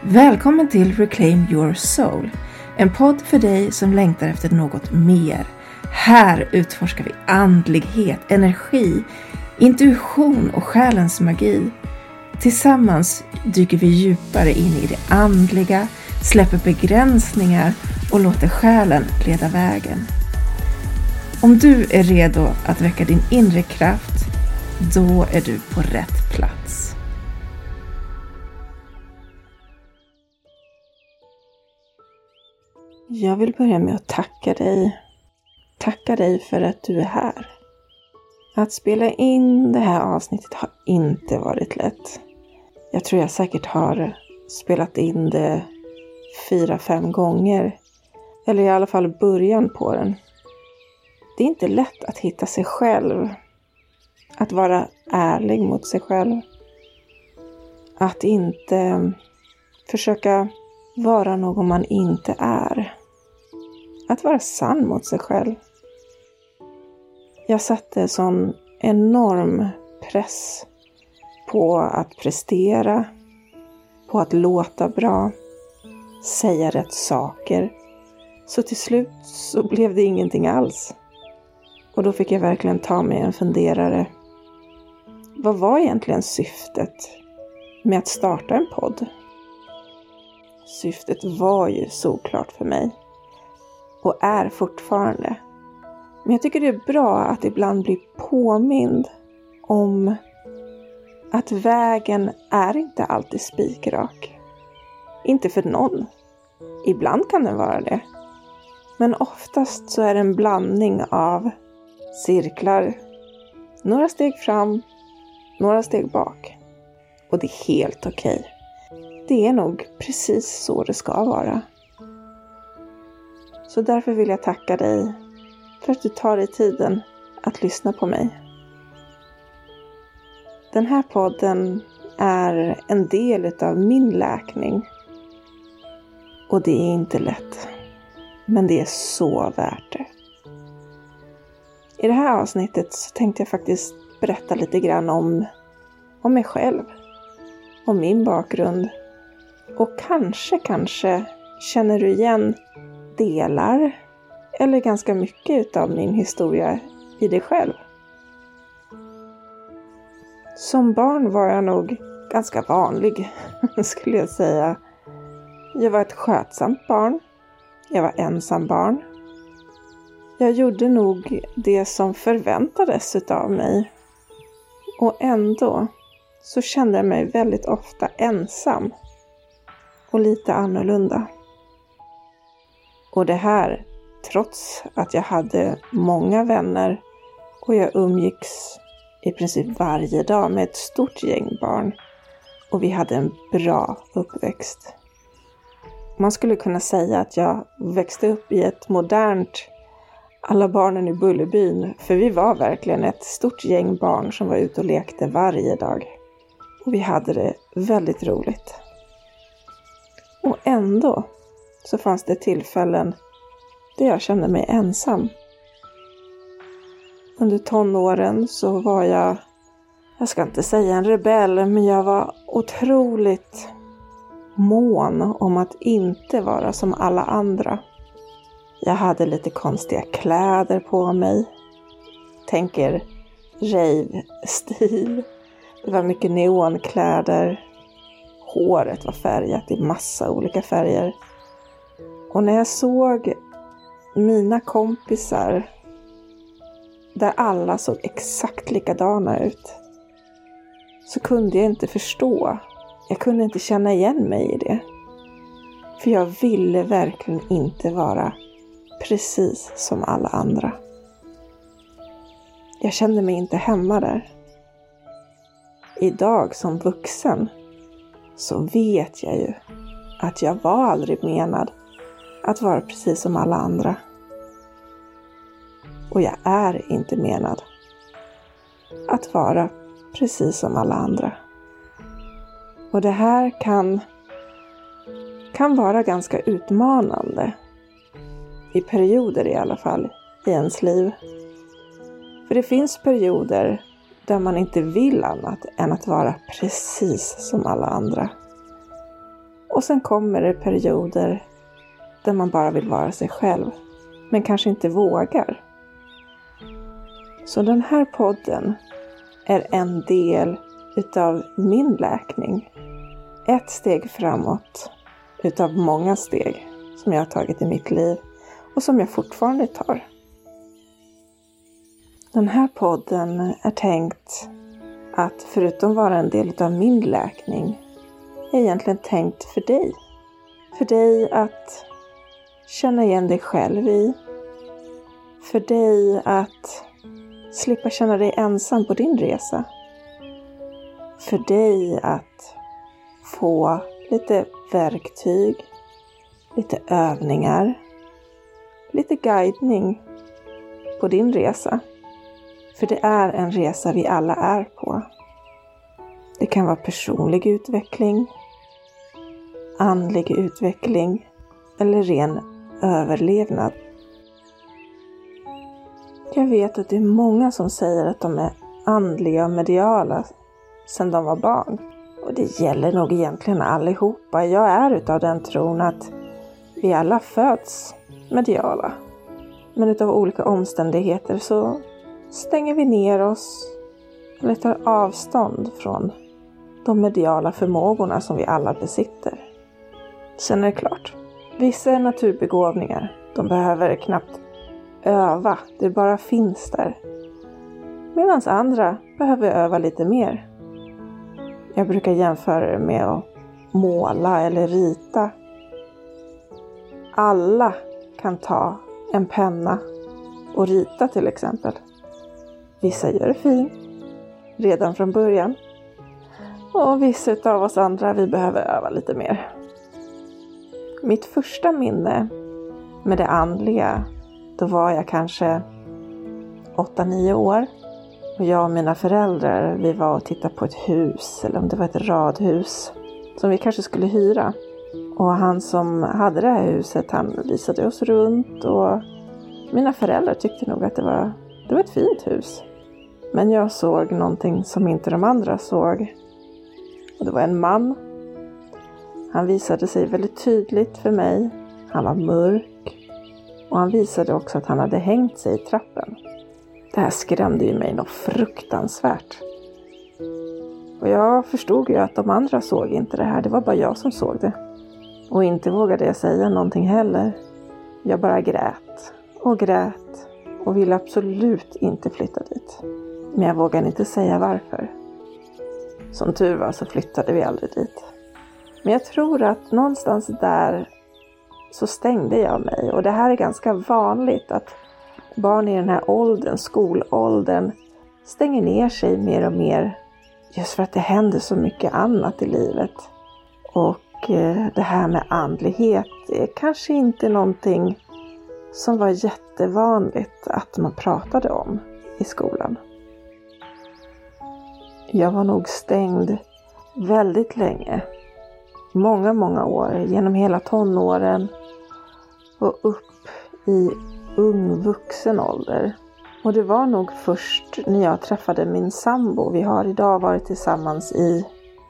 Välkommen till Reclaim Your Soul, en podd för dig som längtar efter något mer. Här utforskar vi andlighet, energi, intuition och själens magi. Tillsammans dyker vi djupare in i det andliga, släpper begränsningar och låter själen leda vägen. Om du är redo att väcka din inre kraft, då är du på rätt plats. Jag vill börja med att tacka dig. Tacka dig för att du är här. Att spela in det här avsnittet har inte varit lätt. Jag tror jag säkert har spelat in det 4-5 gånger. Eller i alla fall början på den. Det är inte lätt att hitta sig själv. Att vara ärlig mot sig själv. Att inte försöka vara någon man inte är. Att vara sann mot sig själv. Jag satte sån enorm press på att prestera. På att låta bra. Säga rätt saker. Så till slut så blev det ingenting alls. Och då fick jag verkligen ta mig en funderare. Vad var egentligen syftet med att starta en podd? Syftet var ju såklart för mig. Och är fortfarande. Men jag tycker det är bra att ibland bli påmind om att vägen är inte alltid spikrak. Inte för någon. Ibland kan den vara det. Men oftast så är det en blandning av cirklar. Några steg fram, några steg bak. Och det är helt okej. Det är nog precis så det ska vara. Så därför vill jag tacka dig för att du tar dig tiden att lyssna på mig. Den här podden är en del av min läkning. Och det är inte lätt. Men det är så värt det. I det här avsnittet så tänkte jag faktiskt berätta lite grann om mig själv. Om min bakgrund. Och kanske känner du igen delar eller ganska mycket av min historia i dig själv. Som barn var jag nog ganska vanlig, skulle jag säga. Jag var ett skötsamt barn. Jag var ensam barn. Jag gjorde nog det som förväntades av mig. Och ändå så kände jag mig väldigt ofta ensam. Och lite annorlunda. Och det här trots att jag hade många vänner. Och jag umgicks i princip varje dag med ett stort gäng barn. Och vi hade en bra uppväxt. Man skulle kunna säga att jag växte upp i ett modernt alla barnen i Bullerbyn. För vi var verkligen ett stort gäng barn som var ute och lekte varje dag. Och vi hade det väldigt roligt. Och ändå så fanns det tillfällen där jag kände mig ensam. Under tonåren så var jag ska inte säga en rebell, men jag var otroligt mån om att inte vara som alla andra. Jag hade lite konstiga kläder på mig. Tänker rave-stil. Det var mycket neonkläder. Håret var färgat i massa olika färger. Och när jag såg mina kompisar där alla såg exakt likadana ut, så kunde jag inte förstå. Jag kunde inte känna igen mig i det. För jag ville verkligen inte vara precis som alla andra. Jag kände mig inte hemma där. Idag som vuxen så vet jag ju att jag var aldrig menad att vara precis som alla andra. Och jag är inte menad att vara precis som alla andra. Och det här kan vara ganska utmanande. I perioder i alla fall i ens liv. För det finns perioder där man inte vill annat än att vara precis som alla andra. Och sen kommer det perioder där man bara vill vara sig själv, men kanske inte vågar. Så den här podden är en del utav min läkning. Ett steg framåt utav många steg som jag har tagit i mitt liv och som jag fortfarande tar. Den här podden är tänkt att förutom vara en del utav min läkning är egentligen tänkt för dig. För dig att känna igen dig själv i. För dig att slippa känna dig ensam på din resa. För dig att få lite verktyg, lite övningar, lite guidning på din resa. För det är en resa vi alla är på. Det kan vara personlig utveckling, andlig utveckling eller ren överlevnad. Jag vet att det är många som säger att de är andliga och mediala sedan de var barn. Och det gäller nog egentligen allihopa. Jag är utav den tron att vi alla föds mediala. Men utav olika omständigheter så stänger vi ner oss eller tar avstånd från de mediala förmågorna som vi alla besitter. Sen är det klart, vissa är naturbegåvningar. De behöver knappt öva, det bara finns där. Medan andra behöver öva lite mer. Jag brukar jämföra det med att måla eller rita. Alla kan ta en penna och rita till exempel. Vissa gör det fint redan från början. Och vissa av oss andra, vi behöver öva lite mer. Mitt första minne med det andliga, då var jag kanske 8-9 år. Och jag och mina föräldrar, vi var och tittade på ett hus, eller om det var ett radhus, som vi kanske skulle hyra. Och han som hade det här huset, han visade oss runt och mina föräldrar tyckte nog att det var ett fint hus. Men jag såg någonting som inte de andra såg. Och det var en man. Han visade sig väldigt tydligt för mig. Han var mörk. Och han visade också att han hade hängt sig i trappen. Det här skrämde ju mig något fruktansvärt. Och jag förstod ju att de andra såg inte det här. Det var bara jag som såg det. Och inte vågade jag säga någonting heller. Jag bara grät och ville absolut inte flytta dit. Men jag vågade inte säga varför. Som tur var så flyttade vi aldrig dit. Men jag tror att någonstans där så stängde jag mig. Och det här är ganska vanligt att barn i den här åldern, skolåldern, stänger ner sig mer och mer. Just för att det händer så mycket annat i livet. Och det här med andlighet är kanske inte någonting som var jättevanligt att man pratade om i skolan. Jag var nog stängd väldigt länge. Många år. Genom hela tonåren. Och upp i ung vuxen ålder. Och det var nog först när jag träffade min sambo. Vi har idag varit tillsammans i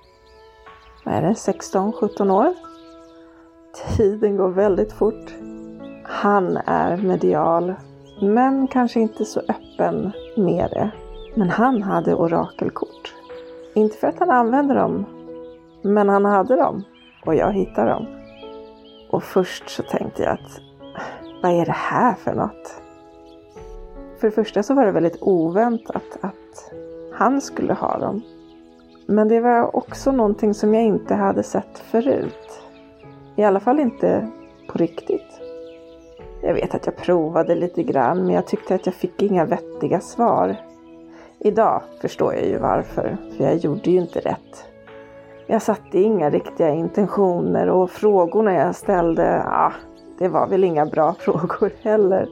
16-17 år. Tiden går väldigt fort. Han är medial. Men kanske inte så öppen med det. Men han hade orakelkort. Inte för att han använde dem. Men han hade dem. Och jag hittade dem. Och först så tänkte jag att vad är det här för något? För det första så var det väldigt oväntat att han skulle ha dem. Men det var också någonting som jag inte hade sett förut. I alla fall inte på riktigt. Jag vet att jag provade lite grann, men jag tyckte att jag fick inga vettiga svar. Idag förstår jag ju varför, för jag gjorde ju inte rätt. Jag satte inga riktiga intentioner och frågorna jag ställde, det var väl inga bra frågor heller.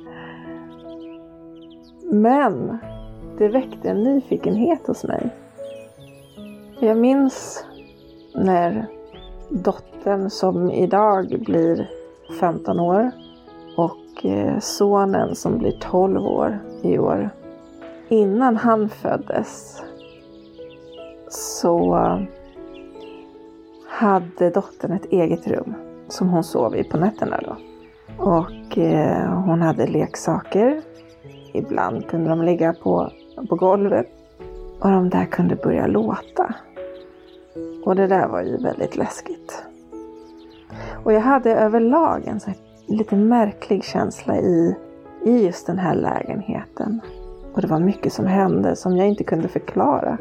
Men det väckte en nyfikenhet hos mig. Jag minns när dottern som idag blir 15 år och sonen som blir 12 år i år. Innan han föddes så hade dottern ett eget rum som hon sov i på nätterna då. Och hon hade leksaker. Ibland kunde de ligga på golvet. Och de där kunde börja låta. Och det där var ju väldigt läskigt. Och jag hade överlag en så här lite märklig känsla i just den här lägenheten. Och det var mycket som hände som jag inte kunde förklara.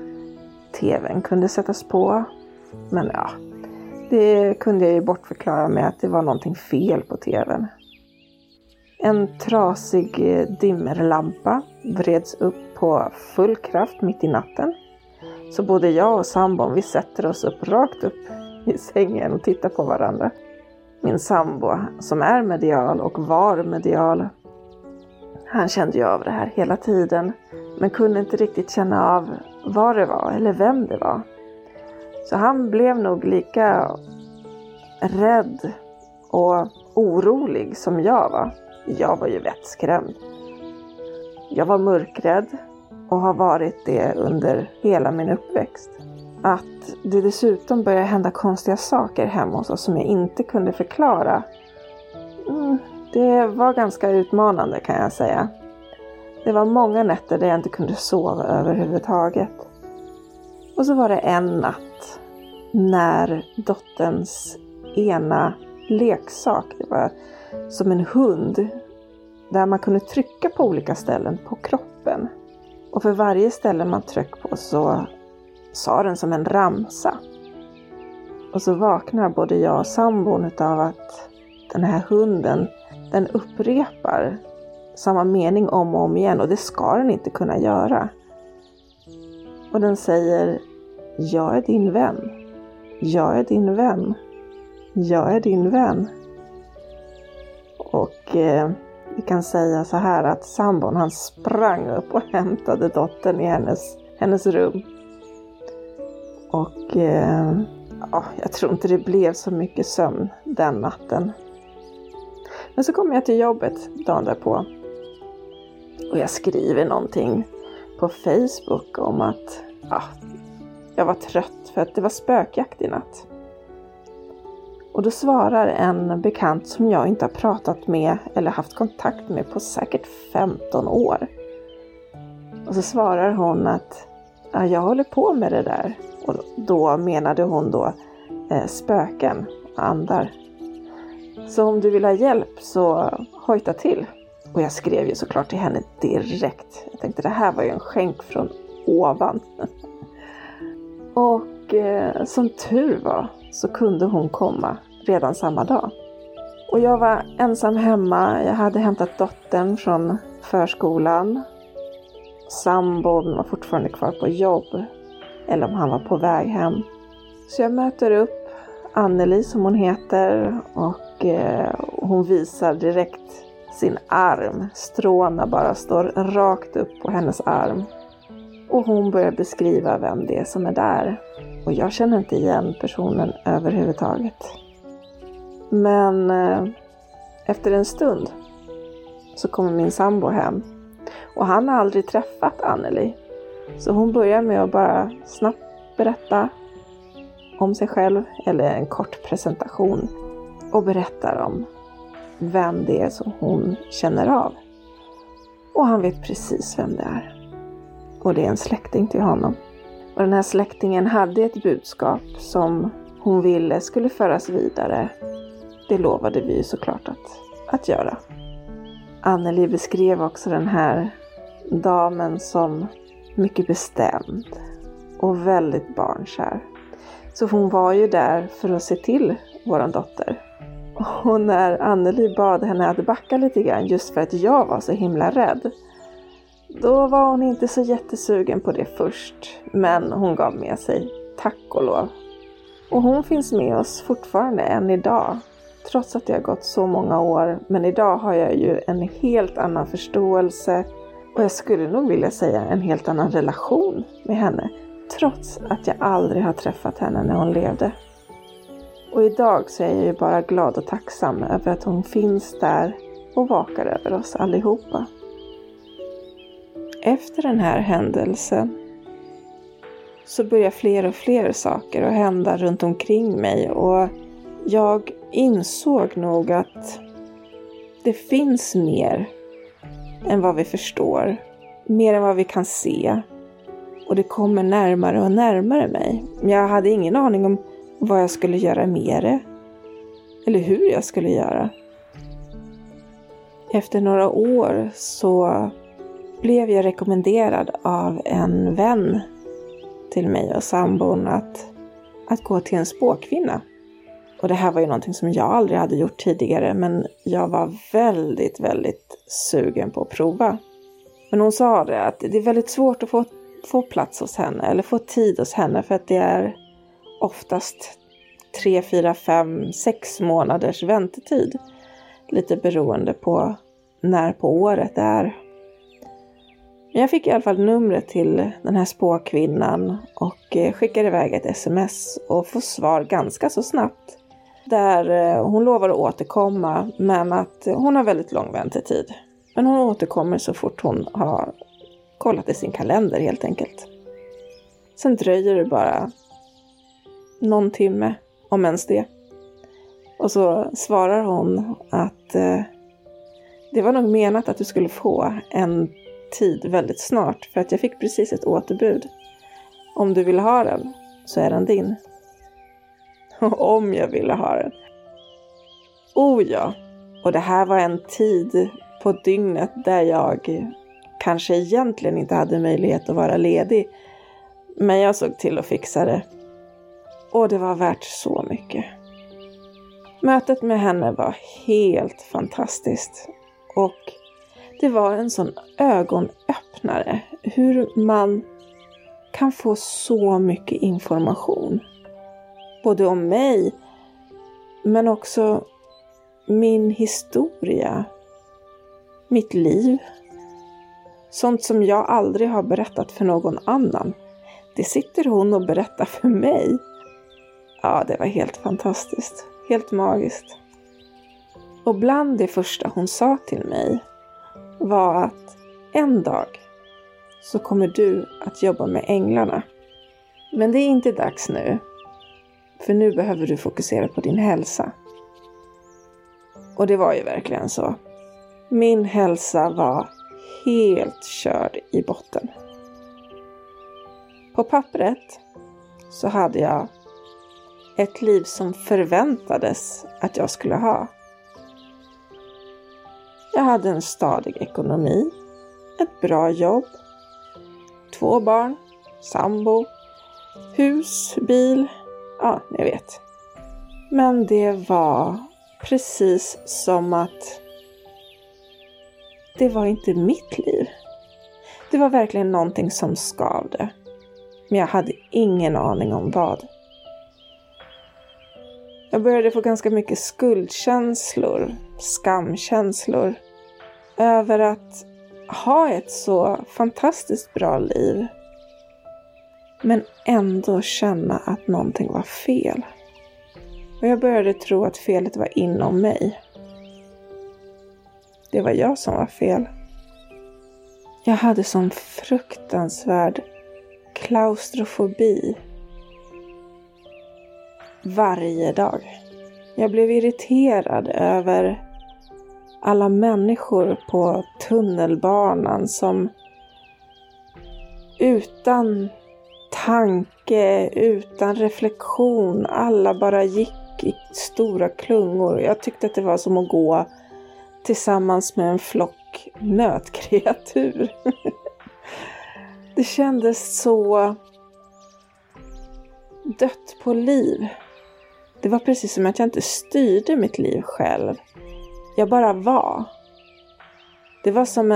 TVn kunde sättas på. Men ja, det kunde jag ju bortförklara med att det var någonting fel på TVn. En trasig dimmerlampa vreds upp på full kraft mitt i natten. Så både jag och sambon, vi sätter oss rakt upp i sängen och tittar på varandra. Min sambo, som är medial och var medial, han kände ju av det här hela tiden. Men kunde inte riktigt känna av vad det var eller vem det var. Så han blev nog lika rädd och orolig som jag var. Jag var ju vettskrämd. Jag var mörkrädd och har varit det under hela min uppväxt. Att det dessutom började hända konstiga saker hemma hos oss som jag inte kunde förklara. Det var ganska utmanande, kan jag säga. Det var många nätter där jag inte kunde sova överhuvudtaget. Och så var det en natt när dotterns ena leksak, det var som en hund, där man kunde trycka på olika ställen på kroppen. Och för varje ställe man tryckte på så sa den som en ramsa. Och så vaknar både jag och sambon av att den här hunden, den upprepar samma mening om och om igen. Och det ska den inte kunna göra. Och den säger: jag är din vän. Jag är din vän. Jag är din vän. Och vi kan säga så här att sambon, han sprang upp och hämtade dottern i hennes rum. Och jag tror inte det blev så mycket sömn den natten. Men så kom jag till jobbet dagen därpå. Och jag skriver någonting på Facebook om att jag var trött för att det var spökjakt i natt. Och då svarar en bekant som jag inte har pratat med eller haft kontakt med på säkert 15 år. Och så svarar hon att jag håller på med det där. Och då menade hon då spöken, andar. Så om du vill ha hjälp så hojta till. Och jag skrev ju såklart till henne direkt. Jag tänkte det här var ju en skänk från ovan. Och som tur var så kunde hon komma redan samma dag. Och jag var ensam hemma. Jag hade hämtat dottern från förskolan. Sambon var fortfarande kvar på jobb. Eller om han var på väg hem. Så jag möter upp Anneli som hon heter. Och hon visar direkt sin arm. Stråna bara står rakt upp på hennes arm. Och hon börjar beskriva vem det är som är där. Och jag känner inte igen personen överhuvudtaget. Men efter en stund så kommer min sambo hem. Och han har aldrig träffat Anneli. Så hon börjar med att bara snabbt berätta om sig själv. Eller en kort presentation. Och berättar om vem det är som hon känner av. Och han vet precis vem det är. Och det är en släkting till honom. Och den här släktingen hade ett budskap som hon ville skulle föras vidare. Det lovade vi såklart att göra. Anneli beskrev också den här damen som mycket bestämd och väldigt barnkär. Så hon var ju där för att se till våran dotter. Och när Anneli bad henne att backa lite grann just för att jag var så himla rädd. Då var hon inte så jättesugen på det först. Men hon gav med sig, tack och lov. Och hon finns med oss fortfarande än idag. Trots att det har gått så många år. Men idag har jag ju en helt annan förståelse. Och jag skulle nog vilja säga en helt annan relation med henne. Trots att jag aldrig har träffat henne när hon levde. Och idag så är jag ju bara glad och tacksam över att hon finns där och vakar över oss allihopa. Efter den här händelsen så börjar fler och fler saker att hända runt omkring mig. Och jag insåg nog att det finns mer än vad vi förstår. Mer än vad vi kan se. Och det kommer närmare och närmare mig. Men jag hade ingen aning om vad jag skulle göra med det. Eller hur jag skulle göra. Efter några år så blev jag rekommenderad av en vän till mig och sambon att gå till en spåkvinna. Och det här var ju någonting som jag aldrig hade gjort tidigare, men jag var väldigt, väldigt sugen på att prova. Men hon sa det att det är väldigt svårt att få plats hos henne eller få tid hos henne, för att det är oftast 3, 4, 5, 6 månaders väntetid. Lite beroende på när på året det är. Men jag fick i alla fall numret till den här spåkvinnan och skickade iväg ett sms och får svar ganska så snabbt. Där hon lovar att återkomma, men att hon har väldigt lång väntetid. Men hon återkommer så fort hon har kollat i sin kalender helt enkelt. Sen dröjer det bara någon timme, om ens det. Och så svarar hon att det var nog menat att du skulle få en tid väldigt snart. För att jag fick precis ett återbud. Om du vill ha den så är den din. Om jag ville ha den. Oh ja. Och det här var en tid på dygnet där jag kanske egentligen inte hade möjlighet att vara ledig. Men jag såg till att fixa det. Och det var värt så mycket. Mötet med henne var helt fantastiskt. Och det var en sån ögonöppnare. Hur man kan få så mycket information. Både om mig, men också min historia. Mitt liv. Sånt som jag aldrig har berättat för någon annan. Det sitter hon och berättar för mig. Ja, det var helt fantastiskt. Helt magiskt. Och bland det första hon sa till mig var att en dag så kommer du att jobba med änglarna. Men det är inte dags nu. För nu behöver du fokusera på din hälsa. Och det var ju verkligen så. Min hälsa var helt körd i botten. På pappret så hade jag ett liv som förväntades att jag skulle ha. Jag hade en stadig ekonomi, ett bra jobb, 2 barn, sambo, hus, bil, ja, ni vet. Men det var precis som att det var inte mitt liv. Det var verkligen någonting som skavde. Men jag hade ingen aning om vad. Jag började få ganska mycket skuldkänslor, skamkänslor. Över att ha ett så fantastiskt bra liv. Men ändå känna att någonting var fel. Och jag började tro att felet var inom mig. Det var jag som var fel. Jag hade sån fruktansvärd klaustrofobi. Varje dag. Jag blev irriterad över alla människor på tunnelbanan som utan tanke, utan reflektion, alla bara gick i stora klungor. Jag tyckte att det var som att gå tillsammans med en flock nötkreatur. Det kändes så dött på liv. Det var precis som att jag inte styrde mitt liv själv. Jag bara var. Det var som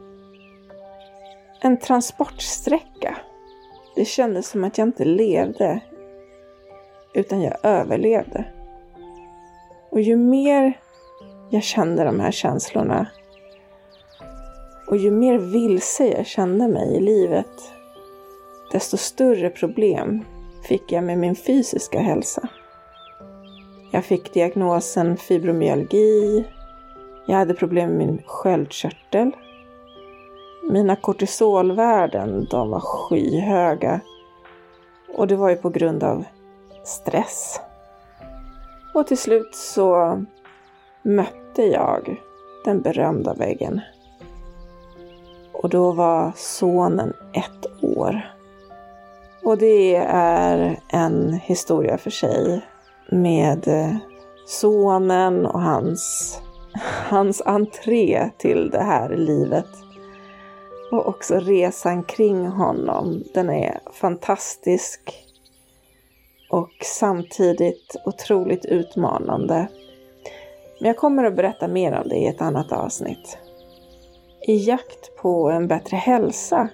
en transportsträcka. Det kändes som att jag inte levde, utan jag överlevde. Och ju mer jag kände de här känslorna, och ju mer vilse jag kände mig i livet, desto större problem fick jag med min fysiska hälsa. Jag fick diagnosen fibromyalgi. Jag hade problem med min sköldkörtel. Mina kortisolvärden, de var skyhöga. Och det var ju på grund av stress. Och till slut så mötte jag den berömda väggen. Och då var sonen 1 år. Och det är en historia för sig med sonen och hans entré till det här livet. Och också resan kring honom. Den är fantastisk och samtidigt otroligt utmanande. Men jag kommer att berätta mer om det i ett annat avsnitt. I jakt på en bättre hälsa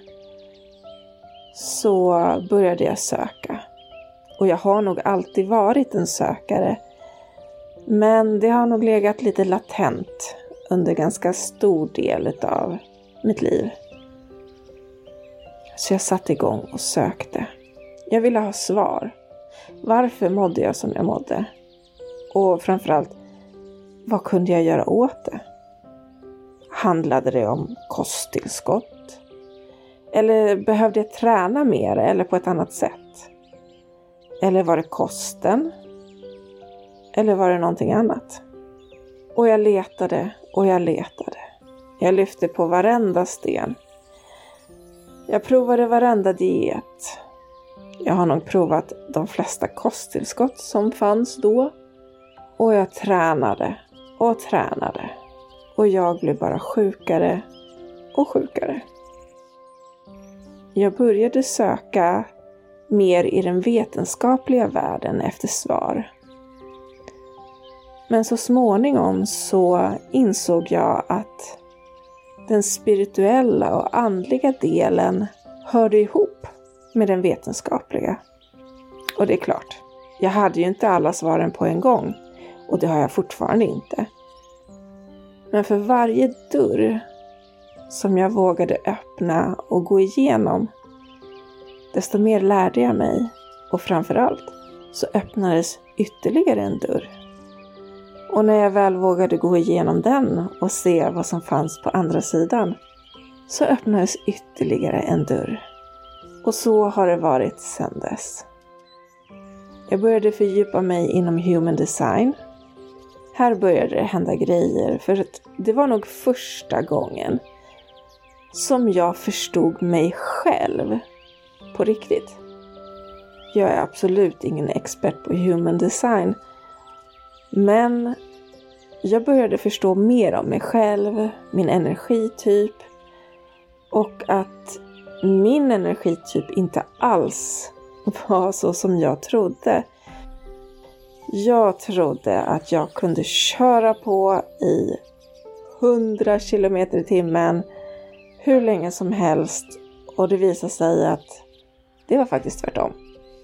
så började jag söka. Och jag har nog alltid varit en sökare. Men det har nog legat lite latent under ganska stor del av mitt liv. Så jag satte igång och sökte. Jag ville ha svar. Varför mådde jag som jag mådde? Och framförallt, vad kunde jag göra åt det? Handlade det om kosttillskott? Eller behövde jag träna mer eller på ett annat sätt? Eller var det kosten? Eller var det någonting annat? Och jag letade och jag letade. Jag lyfte på varenda sten. Jag provade varenda diet. Jag har nog provat de flesta kosttillskott som fanns då. Och jag tränade och tränade. Och jag blev bara sjukare och sjukare. Jag började söka mer i den vetenskapliga världen efter svar. Men så småningom så insåg jag att den spirituella och andliga delen hörde ihop med den vetenskapliga. Och det är klart, jag hade ju inte alla svaren på en gång. Och det har jag fortfarande inte. Men för varje dörr som jag vågade öppna och gå igenom, desto mer lärde jag mig. Och framförallt så öppnades ytterligare en dörr. Och när jag väl vågade gå igenom den och se vad som fanns på andra sidan, så öppnades ytterligare en dörr. Och så har det varit sedan dess. Jag började fördjupa mig inom human design. Här började det hända grejer, för att det var nog första gången som jag förstod mig själv på riktigt. Jag är absolut ingen expert på human design, men jag började förstå mer om mig själv, min energityp, och att min energityp inte alls var så som jag trodde. Jag trodde att jag kunde köra på i 100 km/h hur länge som helst, och det visade sig att det var faktiskt tvärtom.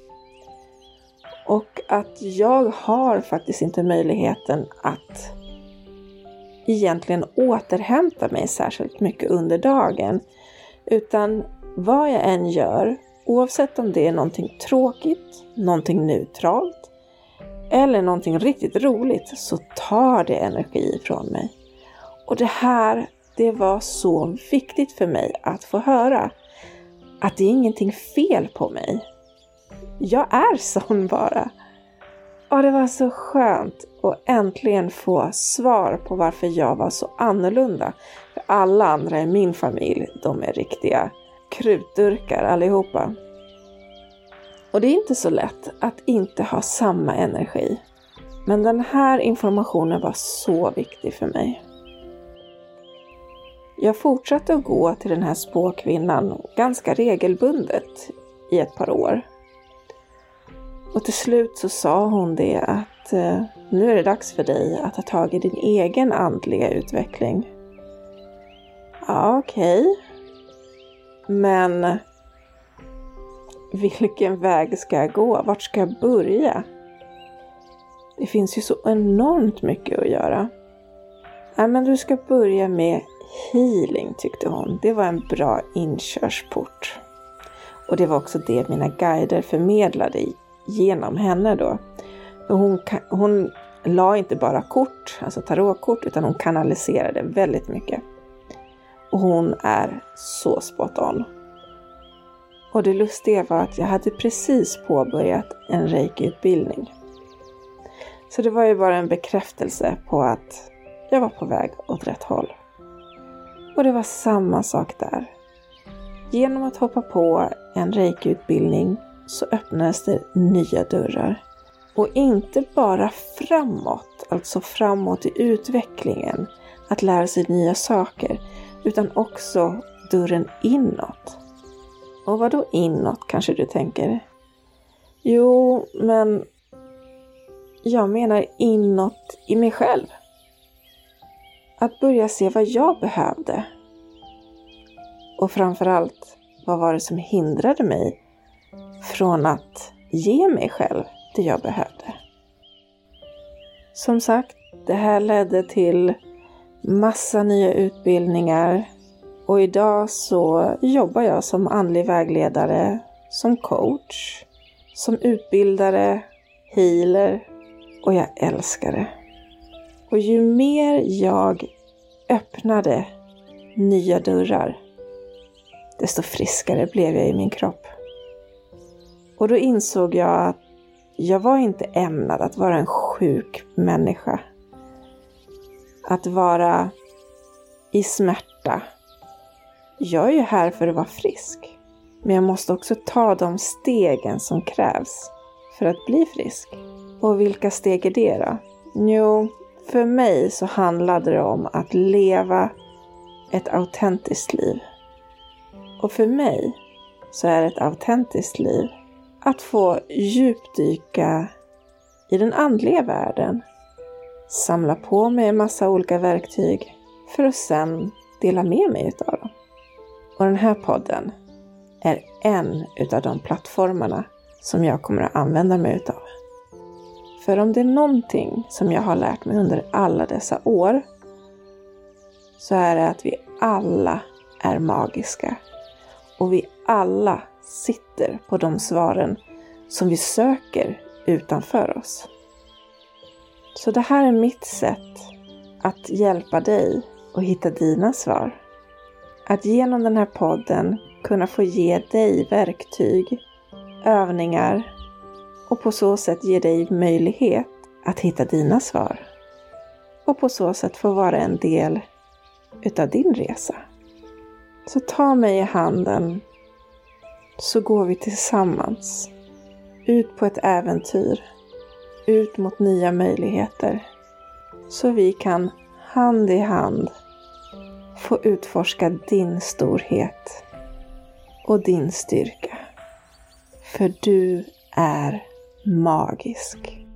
Och att jag har faktiskt inte möjligheten att egentligen återhämta mig särskilt mycket under dagen. Utan vad jag än gör, oavsett om det är någonting tråkigt, någonting neutralt eller någonting riktigt roligt, så tar det energi ifrån mig. Och det var så viktigt för mig att få höra att det är ingenting fel på mig. Jag är sån bara. Och det var så skönt att äntligen få svar på varför jag var så annorlunda. För alla andra i min familj, de är riktiga krutdurkar allihopa. Och det är inte så lätt att inte ha samma energi. Men den här informationen var så viktig för mig. Jag fortsatte att gå till den här spåkvinnan ganska regelbundet i ett par år. Och till slut så sa hon det att nu är det dags för dig att ta tag i din egen andliga utveckling. Ja, okej. Men vilken väg ska jag gå? Vart ska jag börja? Det finns ju så enormt mycket att göra. Ja, men du ska börja med healing, tyckte hon. Det var en bra inkörsport. Och det var också det mina guider förmedlade genom henne då. Hon la inte bara kort, alltså tarotkort, utan hon kanaliserade väldigt mycket. Och hon är så spot on. Och det lustiga var att jag hade precis påbörjat en reiki-utbildning. Så det var ju bara en bekräftelse på att jag var på väg åt rätt håll. Och det var samma sak där. Genom att hoppa på en reiki-utbildning så öppnades det nya dörrar. Och inte bara framåt, alltså framåt i utvecklingen, att lära sig nya saker, utan också dörren inåt. Och vad då inåt, kanske du tänker? Jo, men jag menar inåt i mig själv. Att börja se vad jag behövde. Och framförallt, vad var det som hindrade mig från att ge mig själv det jag behövde? Som sagt, det här ledde till massa nya utbildningar. Och idag så jobbar jag som andlig vägledare, som coach, som utbildare, healer, och jag älskar det. Och ju mer jag öppnade nya dörrar, desto friskare blev jag i min kropp. Och då insåg jag att jag var inte ämnad att vara en sjuk människa. Att vara i smärta. Jag är ju här för att vara frisk. Men jag måste också ta de stegen som krävs för att bli frisk. Och vilka steg är det då? Jo, för mig så handlade det om att leva ett autentiskt liv. Och för mig så är ett autentiskt liv att få djupdyka i den andliga världen. Samla på mig en massa olika verktyg för att sen dela med mig utav dem. Och den här podden är en utav de plattformarna som jag kommer att använda mig utav. För om det är någonting som jag har lärt mig under alla dessa år, så är det att vi alla är magiska. Och vi alla sitter på de svaren som vi söker utanför oss. Så det här är mitt sätt att hjälpa dig att hitta dina svar. Att genom den här podden kunna få ge dig verktyg, övningar och på så sätt ge dig möjlighet att hitta dina svar. Och på så sätt få vara en del utav din resa. Så ta mig i handen, så går vi tillsammans ut på ett äventyr, ut mot nya möjligheter. Så vi kan hand i hand få utforska din storhet och din styrka. För du är magisk.